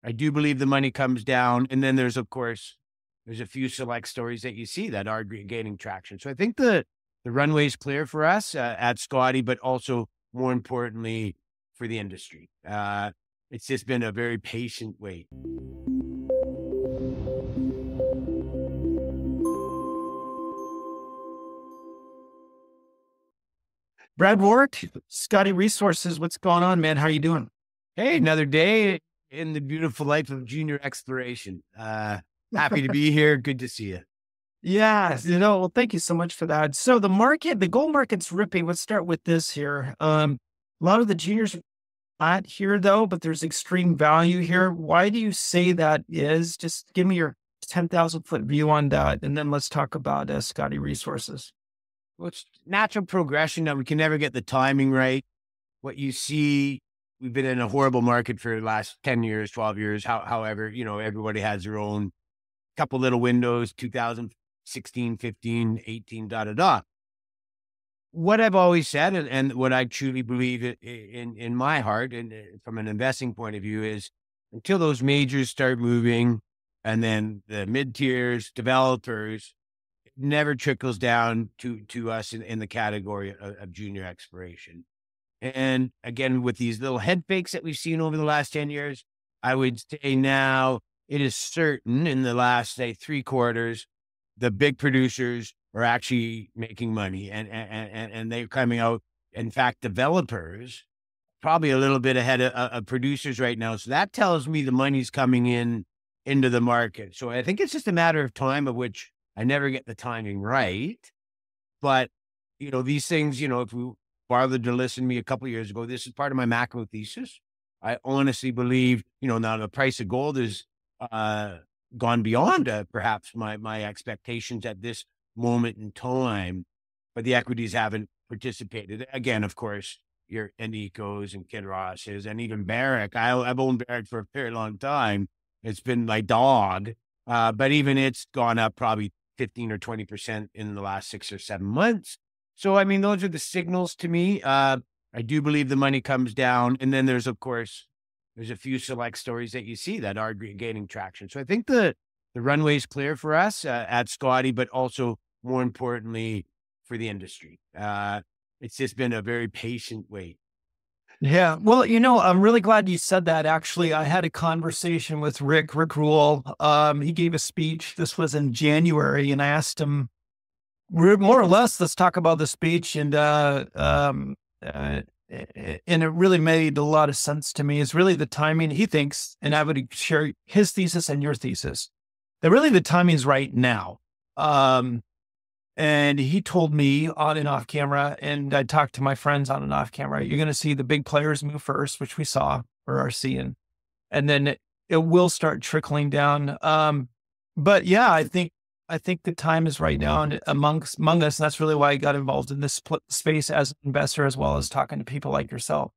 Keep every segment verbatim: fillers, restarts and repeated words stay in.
I do believe the money comes down. And then there's, of course, there's a few select stories that you see that are g- gaining traction. So I think the, the runway is clear for us uh, at Scotty, but also more importantly for the industry. Uh, it's just been a very patient wait. Brad Ward, Scotty Resources. What's going on, man? How are you doing? Hey, another day in the beautiful life of junior exploration. Uh, happy to be here. Good to see you. Yeah, you know, well, thank you so much for that. So the market, the gold market's ripping. Let's start with this here. Um, a lot of the juniors are not here though, but there's extreme value here. Why do you say that is? Just give me your ten thousand foot view on that. And then let's talk about uh, Scotty Resources. Well, it's natural progression that we can never get the timing right. What you see, we've been in a horrible market for the last ten years, twelve years. How, however, you know, everybody has their own couple little windows, two thousand sixteen, fifteen, eighteen, da, da, da. What I've always said, and, and what I truly believe in, in, in my heart, and uh, from an investing point of view, is until those majors start moving, and then the mid tiers, developers, it never trickles down to to us in, in the category of, of junior exploration. And again, with these little head fakes that we've seen over the last ten years, I would say now it is certain in the last, say, three quarters, the big producers are actually making money and, and, and, and they're coming out. In fact, developers probably a little bit ahead of, of producers right now. So that tells me the money's coming in into the market. So I think it's just a matter of time, of which I never get the timing right. But, you know, these things, you know, if we bothered to listen to me a couple of years ago, this is part of my macro thesis. I honestly believe, you know, now the price of gold has uh, gone beyond uh, perhaps my my expectations at this moment in time, but the equities haven't participated. Again, of course, your Enicos and Kinross's and even Barrick. I, I've owned Barrick for a very long time. It's been my dog, uh, but even it's gone up probably fifteen or twenty percent in the last six or seven months. So, I mean, those are the signals to me. Uh, I do believe the money comes down. And then there's, of course, there's a few select stories that you see that are g- gaining traction. So I think the, the runway is clear for us uh, at Scotty, but also more importantly for the industry. Uh, it's just been a very patient wait. Yeah. Well, you know, I'm really glad you said that. Actually, I had a conversation with Rick, Rick Rule. Um, he gave a speech. This was in January, and I asked him, we're more or less, let's talk about the speech. And, uh, um, uh, and it really made a lot of sense to me. Is really the timing he thinks, and I would share his thesis and your thesis, that really the timing is right now. Um, and he told me on and off camera, and I talked to my friends on and off camera, you're going to see the big players move first, which we saw or are seeing, and then it, it will start trickling down. Um, but yeah, I think, I think the time is right now and amongst among us. And that's really why I got involved in this pl- space as an investor, as well as talking to people like yourself.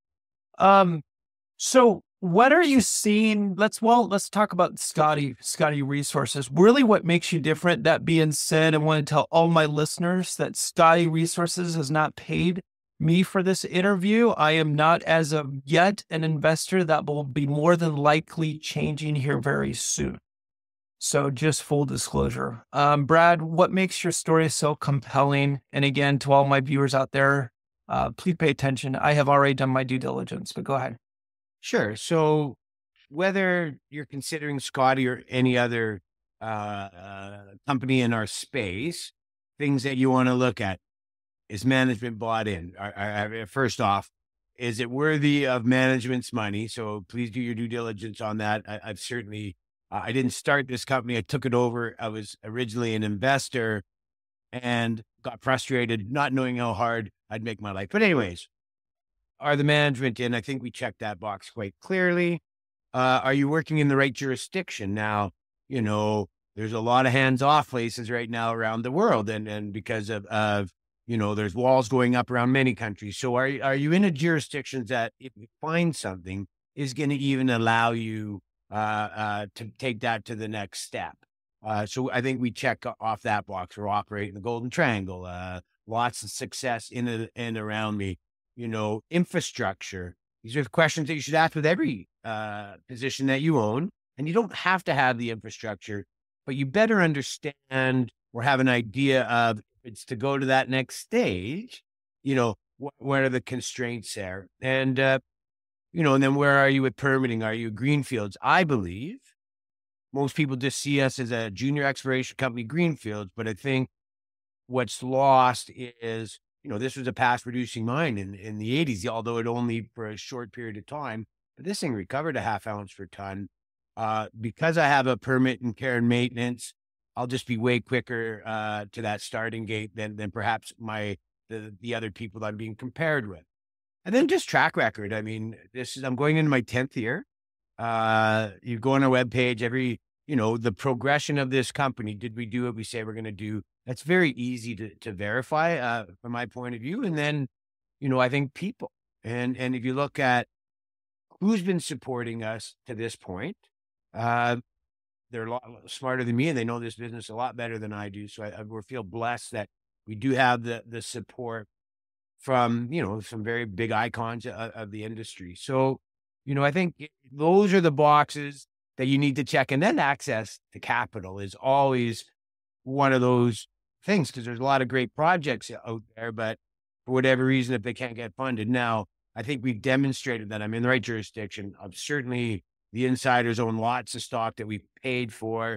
Um, so what are you seeing? Let's, well, let's talk about Scotty, Scotty Resources. Really what makes you different? That being said, I want to tell all my listeners that Scotty Resources has not paid me for this interview. I am not as of yet an investor. That will be more than likely changing here very soon. So just full disclosure. Um, Brad, what makes your story so compelling? And again, to all my viewers out there, uh, please pay attention. I have already done my due diligence, but go ahead. Sure. So whether you're considering Scotty or any other uh, uh, company in our space, things that you want to look at, is management bought in? Are, are, are- first off, is it worthy of management's money? So please do your due diligence on that. I, I've certainly, uh, I didn't start this company. I took it over. I was originally an investor and got frustrated not knowing how hard I'd make my life. But anyways, are the management in? I think we checked that box quite clearly. Uh, are you working in the right jurisdiction? Now, you know, there's a lot of hands-off places right now around the world, and and because of, of you know, there's walls going up around many countries. So are are you in a jurisdiction that, if you find something, is going to even allow you uh, uh, to take that to the next step? Uh, so I think we check off that box. We're operating the Golden Triangle. Uh, lots of success in and and around me. You know, infrastructure. These are questions that you should ask with every uh, position that you own. And you don't have to have the infrastructure, but you better understand or have an idea of if it's to go to that next stage, you know, wh- what are the constraints there? And, uh, you know, and then where are you with permitting? Are you greenfields? I believe most people just see us as a junior exploration company, greenfields, but I think what's lost is, you know, this was a past producing mine in, in the eighties, although it only for a short period of time, but this thing recovered a half ounce per ton. Uh, because I have a permit and care and maintenance, I'll just be way quicker uh, to that starting gate than than perhaps my the the other people that I'm being compared with. And then just track record. I mean, this is I'm going into my tenth year. Uh, you go on our webpage, every, you know, the progression of this company. Did we do what we say we're going to do? That's very easy to to verify uh, from my point of view. And then, you know, I think people and and if you look at who's been supporting us to this point, uh, they're a lot smarter than me, and they know this business a lot better than I do. So I, I we feel blessed that we do have the the support from, you know, some very big icons of, of the industry. So, you know, I think those are the boxes that you need to check. And then access to capital is always one of those things because there's a lot of great projects out there, but for whatever reason, if they can't get funded now, I think we've demonstrated that I'm in the right jurisdiction. I'm certainly the insiders own lots of stock that we paid for.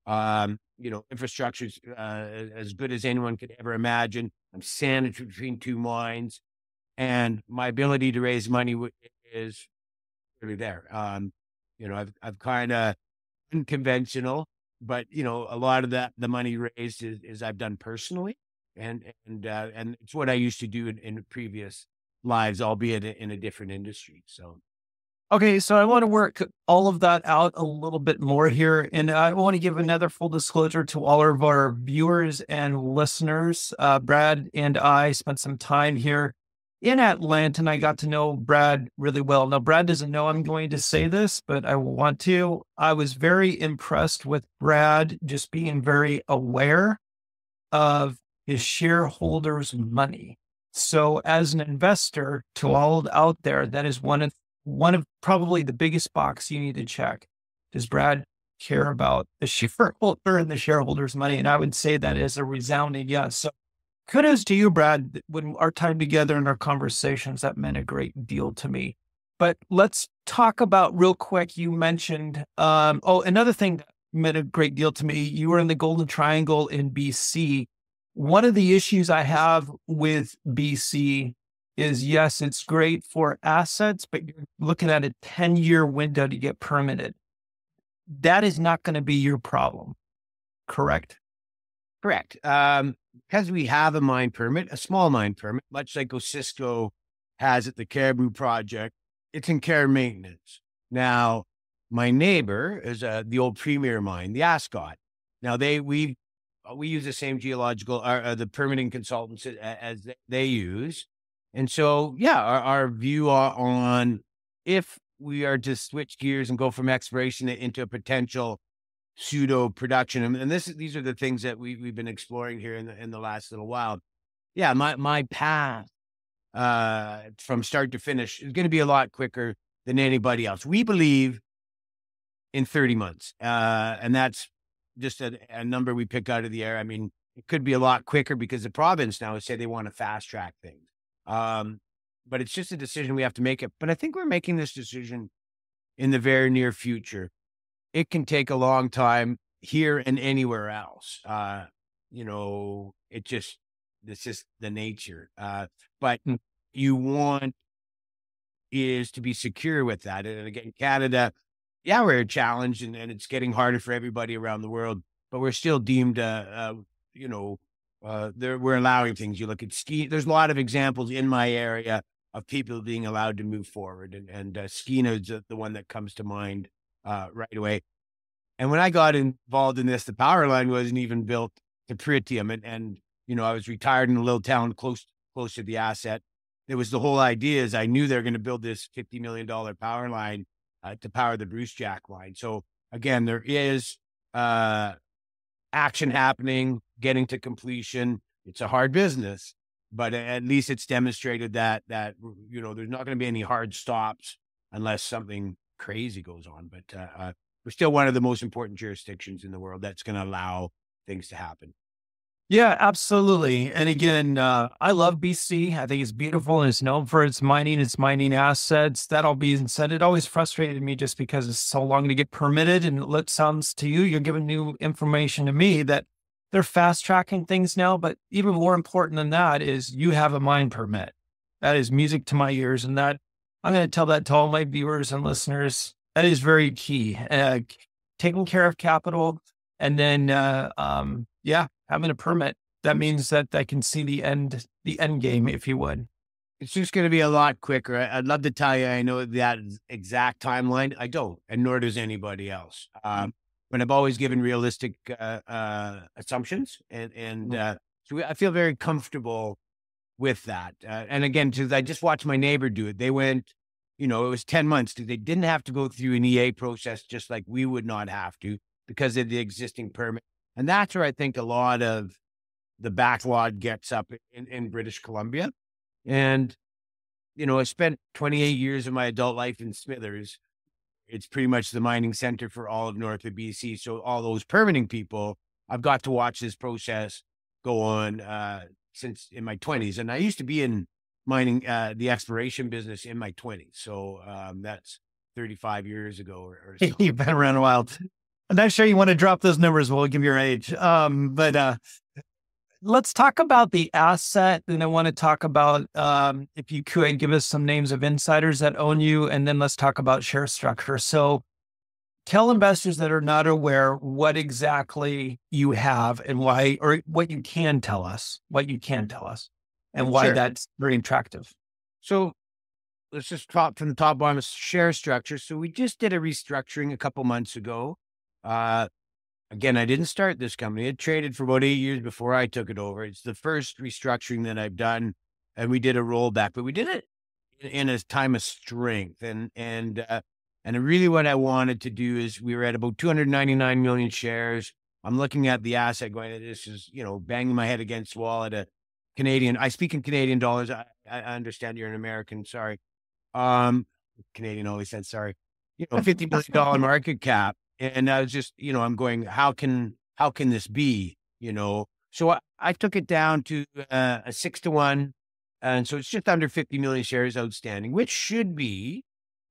Um, you know, infrastructure's uh, as good as anyone could ever imagine. I'm sandwiched between two mines, and my ability to raise money w- is really there. Um, you know, I've I've kind of unconventional, but you know, a lot of that the money raised is, is I've done personally, and and uh, and it's what I used to do in, in previous lives, albeit in a different industry. So. Okay, so I want to work all of that out a little bit more here. And I want to give another full disclosure to all of our viewers and listeners. Uh, Brad and I spent some time here in Atlanta, and I got to know Brad really well. Now, Brad doesn't know I'm going to say this, but I want to. I was very impressed with Brad just being very aware of his shareholders' money. So as an investor to all out there, that is one of one of probably the biggest box you need to check. Does Brad care about the shareholder and the shareholders' money? And I would say that is a resounding yes. So kudos to you, Brad. When our time together and our conversations, that meant a great deal to me. But let's talk about real quick. You mentioned, um, oh, another thing that meant a great deal to me. You were in the Golden Triangle in B C. One of the issues I have with B C is, yes, it's great for assets, but you're looking at a ten year window to get permitted. That is not going to be your problem, correct? Correct. Um, because we have a mine permit, a small mine permit, much like Osisko has at the Caribou project, it's in care and maintenance. Now, my neighbor is uh, the old Premier mine, the Ascot. Now, they we we use the same geological, uh, uh, the permitting consultants as, as they use. And so, yeah, our, our view on if we are to switch gears and go from exploration into a potential pseudo production, and, and this these are the things that we we've been exploring here in the in the last little while. Yeah, my my path uh, from start to finish is going to be a lot quicker than anybody else. We believe in thirty months, uh, and that's just a, a number we pick out of the air. I mean, it could be a lot quicker because the province now say they want to fast track things. Um, but it's just a decision we have to make it. But I think we're making this decision in the very near future. It can take a long time here and anywhere else. Uh, you know, it just, it's just the nature. Uh, but Mm. you want is to be secure with that. And again, Canada, yeah, we're a challenge and, and it's getting harder for everybody around the world, but we're still deemed, uh, uh you know, uh, there, we're allowing things. You look at ski, there's a lot of examples in my area of people being allowed to move forward. And, and uh, Skeena is the, the one that comes to mind uh, right away. And when I got involved in this, the power line wasn't even built to Pritium. And, and, you know, I was retired in a little town close, close to the asset. It was the whole idea is I knew they were going to build this fifty million dollars power line uh, to power the Bruce Jack line. So again, there is uh, action happening, getting to completion. It's a hard business, but at least it's demonstrated that, that, you know, there's not going to be any hard stops unless something crazy goes on. But, uh, uh we're still one of the most important jurisdictions in the world that's going to allow things to happen. Yeah, absolutely. And again, uh, I love B C. I think it's beautiful and it's known for its mining, its mining assets. That all being said, it always frustrated me just because it's so long to get permitted. And it sounds to you, you're giving new information to me that they're fast tracking things now. But even more important than that is you have a mine permit. That is music to my ears. And that I'm going to tell that to all my viewers and listeners. That is very key. Uh, taking care of capital and then, uh, um, yeah, having a permit. That means that I can see the end, the end game, if you would. It's just going to be a lot quicker. I'd love to tell you, I know that exact timeline. I don't, and nor does anybody else. Um, but I've always given realistic uh, uh, assumptions, and and uh, so we, I feel very comfortable with that. Uh, and again, because I just watched my neighbor do it. They went, you know, it was ten months. They didn't have to go through an E A process, just like we would not have to because of the existing permit. And that's where I think a lot of the backlog gets up in, in British Columbia. And, you know, I spent twenty-eight years of my adult life in Smithers. It's pretty much the mining center for all of north of B C. So all those permitting people, I've got to watch this process go on uh, since in my twenties. And I used to be in mining, uh, the exploration business in my twenties. So um, that's thirty-five years ago or, or so. You've been around a while. I'm not sure you want to drop those numbers. We'll give your age. Um, but uh, let's talk about the asset. And I want to talk about, um, if you could give us some names of insiders that own you, and then let's talk about share structure. So tell investors that are not aware what exactly you have and why, or what you can tell us, what you can tell us and why Sure. that's very attractive. So let's just talk from the top bottom, share structure. So we just did a restructuring a couple months ago. Uh, again, I didn't start this company. It traded for about eight years before I took it over. It's the first restructuring that I've done, and we did a rollback, but we did it in, in a time of strength. And, and, uh, and really what I wanted to do is we were at about two hundred ninety-nine million shares. I'm looking at the asset going, this is, you know, banging my head against the wall at a Canadian. I speak in Canadian dollars. I, I understand you're an American. Sorry. Um, Canadian always said, sorry, you know, fifty billion dollars market cap. And I was just, you know, I'm going, how can, how can this be, you know? So I, I took it down to uh, a six to one. And so it's just under fifty million shares outstanding, which should be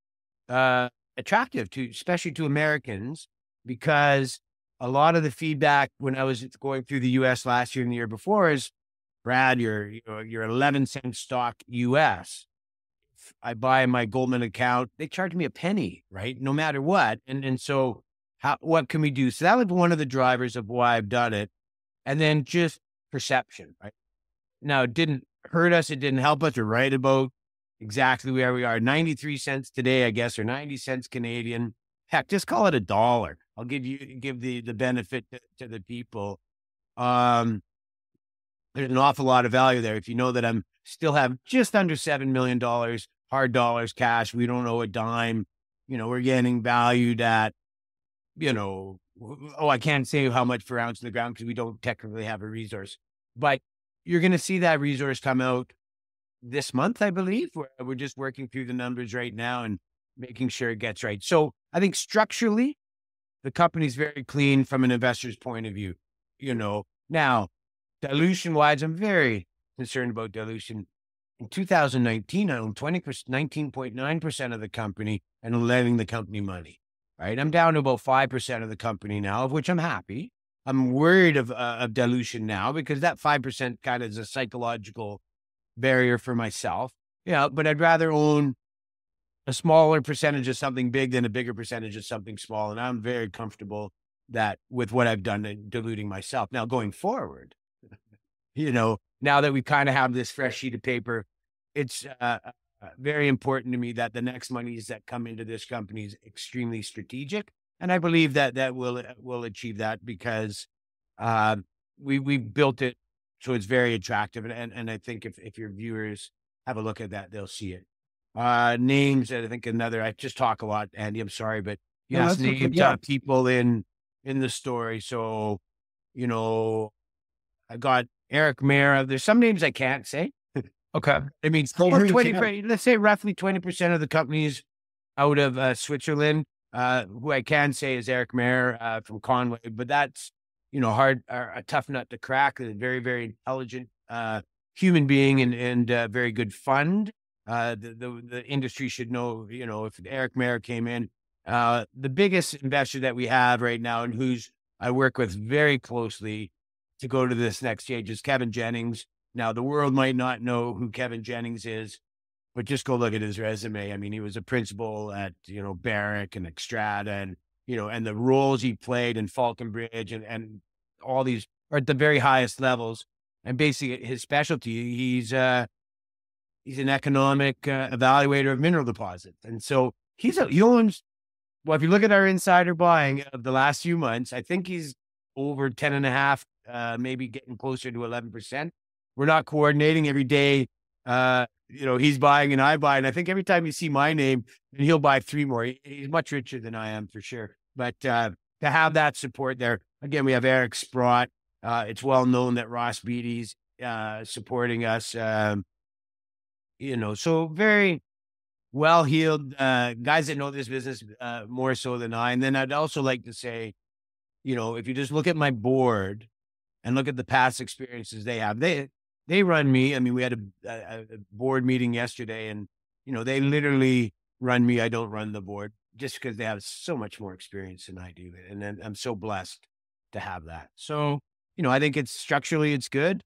uh, attractive to, especially to Americans, because a lot of the feedback when I was going through the U S last year and the year before is, Brad, you're, you know, you're eleven cent stock U S. If I buy my Goldman account, they charge me a penny, right? No matter what. And, and so how, what can we do? So that was one of the drivers of why I've done it. And then just perception, right? Now, it didn't hurt us. It didn't help us. We're right about exactly where we are. ninety-three cents today, I guess, or ninety cents Canadian. Heck, just call it a dollar. I'll give you, give the, the benefit to, to the people. Um, there's an awful lot of value there. If you know that I'm still have just under seven million dollars, hard dollars, cash, we don't owe a dime. You know, we're getting valued at, you know, oh, I can't say how much per ounce in the ground because we don't technically have a resource, but you're going to see that resource come out this month, I believe. We're, we're just working through the numbers right now and making sure it gets right. So I think structurally, the company's very clean from an investor's point of view. You know, now dilution wise, I'm very concerned about dilution. In two thousand nineteen, I owned twenty percent, nineteen point nine percent of the company and lending the company money, right? I'm down to about five percent of the company now, of which I'm happy. I'm worried of, uh, of dilution now because that five percent kind of is a psychological barrier for myself. Yeah, but I'd rather own a smaller percentage of something big than a bigger percentage of something small. And I'm very comfortable that with what I've done in diluting myself. Now going forward, you know, now that we kind of have this fresh sheet of paper, it's uh, very important to me that the next monies that come into this company is extremely strategic. And I believe that that will, will achieve that because uh, we, we built it so it's very attractive. And, and, and I think if, if your viewers have a look at that, they'll see it. Uh, names, I think another, I just talk a lot, Andy, I'm sorry, but you No, asked that's okay, names, yeah. uh, people in, in the story. So, you know, I got Eric Mera. There's some names I can't say. Okay. I mean, Well, or who you twenty, can. let's say roughly twenty percent of the companies out of uh, Switzerland. Uh, who I can say is Eric Mayer uh, from Conway, but that's, you know, hard, uh, a tough nut to crack. A very, very intelligent uh, human being and and uh, very good fund. Uh, the, the the industry should know, you know, if Eric Mayer came in, uh, the biggest investor that we have right now, and who's I work with very closely to go to this next stage, is Kevin Jennings. Now, the world might not know who Kevin Jennings is, but just go look at his resume. I mean, he was a principal at, you know, Barrick and Xstrata, and, you know, and the roles he played in Falconbridge and, and all these are at the very highest levels. And basically his specialty, he's, uh, he's an economic uh, evaluator of mineral deposits. And so he's, a, he owns, well, if you look at our insider buying of the last few months, I think he's over ten and a half, uh, maybe getting closer to eleven percent. We're not coordinating every day. Uh, you know, he's buying and I buy. And I think every time you see my name, and he'll buy three more. He, he's much richer than I am for sure. But uh, to have that support there, again, we have Eric Sprott. Uh, it's well known that Ross Beatty's uh, supporting us. Um, you know, so very well-heeled uh, guys that know this business uh, more so than I. And then I'd also like to say, you know, if you just look at my board and look at the past experiences they have, they they run me. I mean, we had a, a, a board meeting yesterday, and, you know, they literally run me. I don't run the board just because they have so much more experience than I do. And then I'm so blessed to have that. So, you know, I think it's structurally, it's good.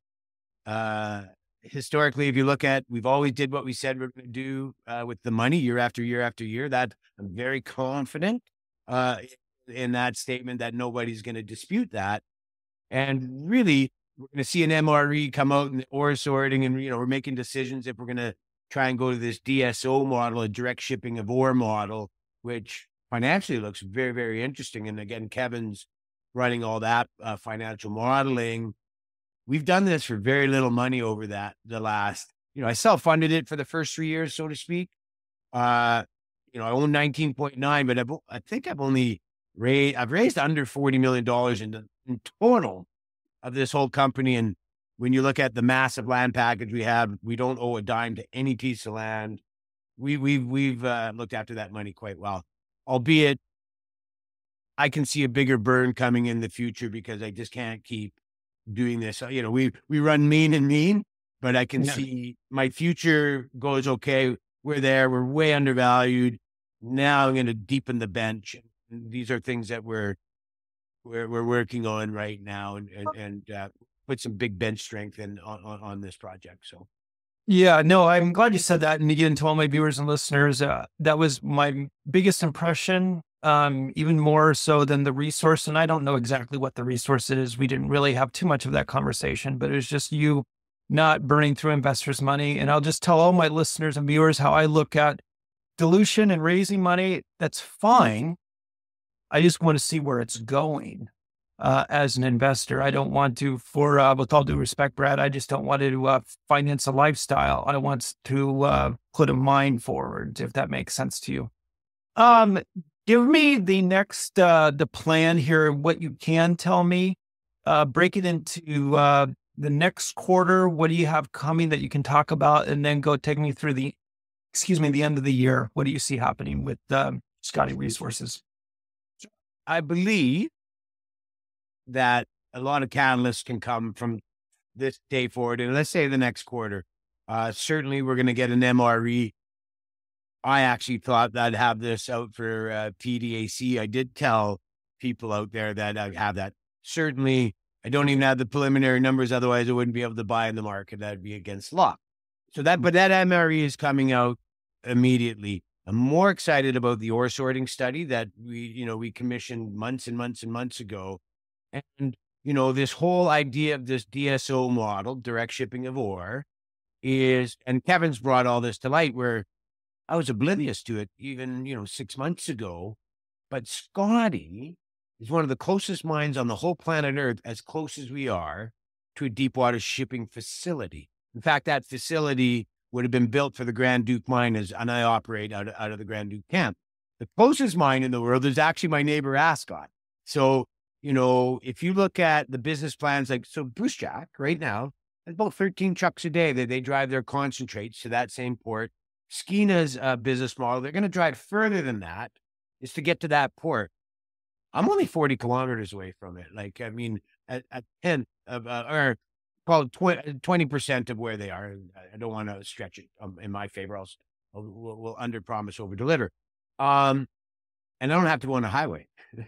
Uh, historically, if you look at, we've always did what we said we're going to do uh, with the money year after year after year. That I'm very confident uh, in that statement that nobody's going to dispute that. And really, we're going to see an M R E come out in ore sorting, and, you know, we're making decisions if we're going to try and go to this D S O model, a direct shipping of ore model, which financially looks very, very interesting. And again, Kevin's running all that uh, financial modeling. We've done this for very little money over that, the last, you know, I self-funded it for the first three years, so to speak. Uh, you know, I own nineteen point nine, but I've, I think I've only raised, I've raised under forty million dollars in, the, in total of this whole company. And when you look at the massive land package we have, we don't owe a dime to any piece of land. We, we've, we've uh, looked after that money quite well, albeit I can see a bigger burn coming in the future because I just can't keep doing this. You know, we, we run mean and mean, but I can yeah. see my future goes, okay, we're there. We're way undervalued. Now I'm going to deepen the bench. These are things that we're, we're, we're working on right now, and, and, and uh, put some big bench strength in on, on, on this project. So. Yeah, no, I'm glad you said that. And again, to all my viewers and listeners, uh, that was my biggest impression, um, even more so than the resource. And I don't know exactly what the resource is. We didn't really have too much of that conversation, but it was just you not burning through investors' money. And I'll just tell all my listeners and viewers how I look at dilution and raising money. That's fine. I just want to see where it's going. Uh, as an investor, I don't want to, for uh, with all due respect, Brad, I just don't want to uh, finance a lifestyle. I want to uh, put a mind forward, if that makes sense to you. Um, give me the next, uh, the plan here, what you can tell me. Uh, break it into uh, the next quarter. What do you have coming that you can talk about? And then go take me through the, excuse me, the end of the year. What do you see happening with um, Scottie Resources? I believe that a lot of catalysts can come from this day forward. And let's say the next quarter, uh, certainly we're going to get an M R E. I actually thought that I'd have this out for uh, P D A C. I did tell people out there that I have that. Certainly, I don't even have the preliminary numbers. Otherwise, I wouldn't be able to buy in the market. That'd be against law. So that, but that M R E is coming out immediately. I'm more excited about the ore sorting study that we, you know, we commissioned months and months and months ago. And, you know, this whole idea of this D S O model, direct shipping of ore, is, and Kevin's brought all this to light where I was oblivious to it even, you know, six months ago. But Scottie is one of the closest mines on the whole planet Earth, as close as we are to a deep water shipping facility. In fact, that facility would have been built for the Grand Duke mine, as, and I operate out of, out of the Grand Duke camp. The closest mine in the world is actually my neighbor Ascot. So, you know, if you look at the business plans, like, so Brucejack right now, has about thirteen trucks a day that they drive their concentrates to that same port. Skeena's uh, business model, they're going to drive further than that. is to get to that port. I'm only forty kilometers away from it. Like, I mean, at, at ten of, uh, or call it twenty percent of where they are. I don't want to stretch it um, in my favor. I'll, I'll we'll, we'll under promise, over deliver. Um, and I don't have to go on a highway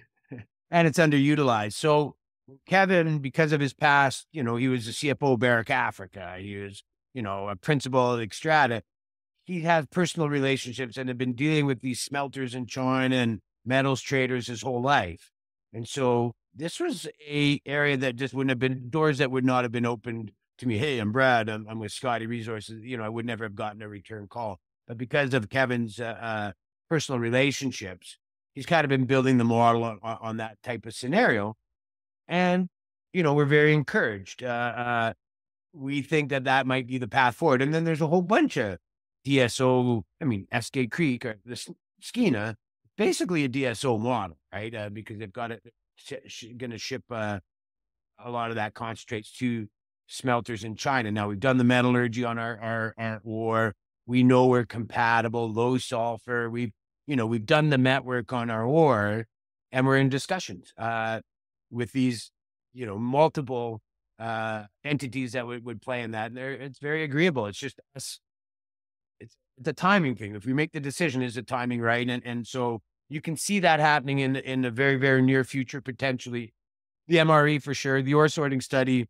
and it's underutilized. So Kevin, because of his past, you know, he was the C F O of Barrick Africa. He was, you know, a principal at Xstrata. He has personal relationships and have been dealing with these smelters in China and metals traders his whole life. And so this was a area that just wouldn't have been, doors that would not have been opened to me. Hey, I'm Brad. I'm, I'm with Scotty Resources. You know, I would never have gotten a return call. But because of Kevin's uh, uh, personal relationships, he's kind of been building the model on, on that type of scenario. And, you know, we're very encouraged. Uh, uh, we think that that might be the path forward. And then there's a whole bunch of D S O, I mean, Eskay Creek or the Skeena, basically a D S O model, right? Uh, because they've got it, sh- going to ship uh, a lot of that concentrates to smelters in China. Now, we've done the metallurgy on our, our, our ore. We know we're compatible, low sulfur. We've, you know, we've done the met work on our ore, and we're in discussions uh, with these, you know, multiple uh, entities that would, would play in that. And it's very agreeable. It's just us. It's the timing thing. If we make the decision, is the timing right? And and so you can see that happening in in the very, very near future, potentially. The M R E for sure, the ore sorting study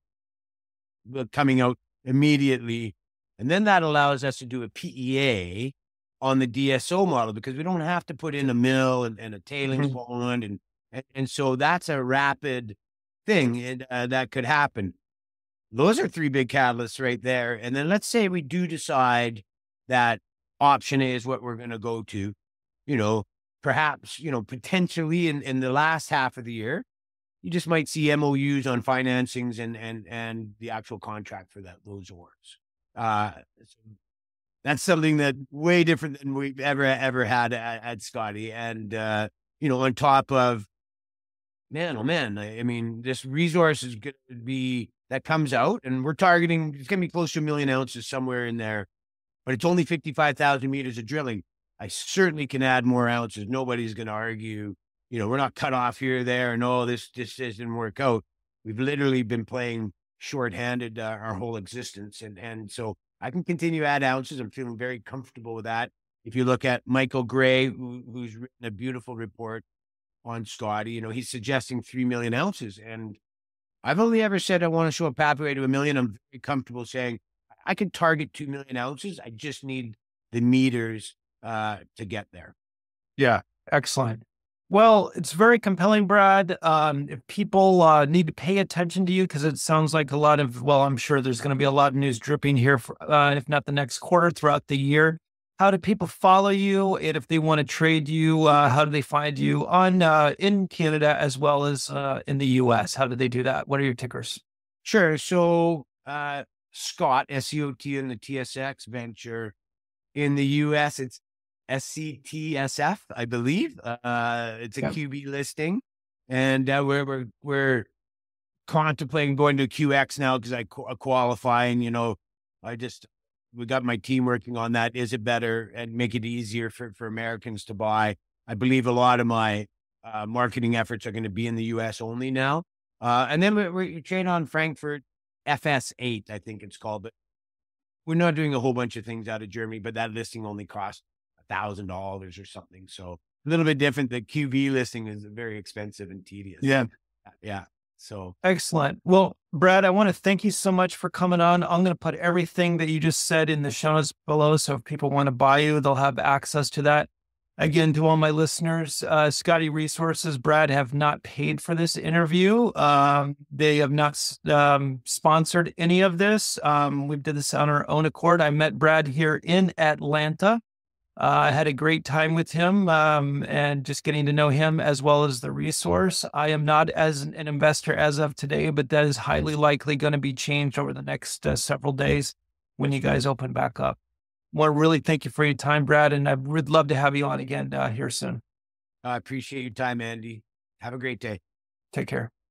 coming out immediately. And then that allows us to do a P E A on the D S O model, because we don't have to put in a mill and, and a tailings mm-hmm. pond. And, and, and so that's a rapid thing and, uh, that could happen. Those are three big catalysts right there. And then let's say we do decide that option A is what we're going to go to, you know, perhaps, you know, potentially in, in the last half of the year, you just might see M O Us on financings and, and, and the actual contract for that, those ores. Uh, that's something that way different than we've ever, ever had at, at Scotty. And, uh, you know, on top of, man, oh man, I, I mean, this resource is going to be, that comes out, and we're targeting, it's going to be close to a million ounces somewhere in there, but it's only fifty-five thousand meters of drilling. I certainly can add more ounces. Nobody's going to argue, you know, we're not cut off here or there. No, this, this didn't work out. We've literally been playing shorthanded uh, our whole existence. And, and so I can continue to add ounces. I'm feeling very comfortable with that. If you look at Michael Gray, who, who's written a beautiful report on Scotty, you know, he's suggesting three million ounces. And I've only ever said I want to show a pathway to a million. I'm very comfortable saying I can target two million ounces. I just need the meters uh, to get there. Yeah, excellent. Well, it's very compelling, Brad. Um, if people uh, need to pay attention to you, because it sounds like a lot of, well, I'm sure there's going to be a lot of news dripping here, for, uh, if not the next quarter, throughout the year. How do people follow you? And if they want to trade you, uh, how do they find you on uh, in Canada as well as uh, in the U S? How do they do that? What are your tickers? Sure. So uh, Scott, S C O T in the T S X venture. In the U S, it's S C T S F, I believe. Uh, it's a yeah. Q B listing. And uh, we're, we're, we're contemplating going to Q X now because I qu- qualifying, you know, I just... we got my team working on that. Is it better and make it easier for, for Americans to buy? I believe a lot of my uh, marketing efforts are going to be in the U S only now. Uh, and then we, we trade on Frankfurt F S eight, I think it's called. But we're not doing a whole bunch of things out of Germany, but that listing only cost a thousand dollars or something. So a little bit different. The Q V listing is very expensive and tedious. Yeah. Yeah. So excellent. Well, Brad, I want to thank you so much for coming on. I'm going to put everything that you just said in the show notes below. So if people want to buy you, they'll have access to that. Again, to all my listeners, uh, Scotty Resources, Brad have not paid for this interview. Um, they have not um, sponsored any of this. Um, we did this on our own accord. I met Brad here in Atlanta. Uh, I had a great time with him um, and just getting to know him as well as the resource. I am not as an, an investor as of today, but that is highly likely going to be changed over the next uh, several days when you guys open back up. I want to really thank you for your time, Brad, and I would love to have you on again uh, here soon. I appreciate your time, Andy. Have a great day. Take care.